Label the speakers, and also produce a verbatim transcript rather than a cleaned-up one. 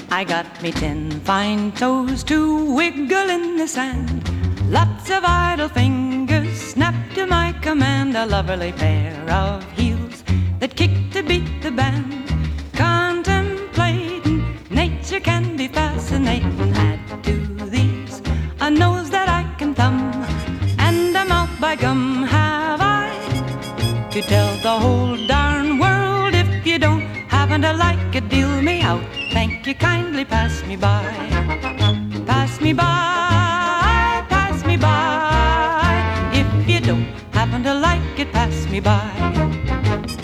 Speaker 1: I got me ten fine toes to wiggle in the sand. Lots of idle fingers snap to my command. A lovely pair of heels that kick to beat the band. Contemplating nature can be fascinating. Add to these a nose that I can thumb, and a mouth by gum have I to tell the whole darn world. If you don't happen to like it, deal me out. Thank you, kindly pass me by. Pass me by, pass me by. If you don't happen to like it, pass me by.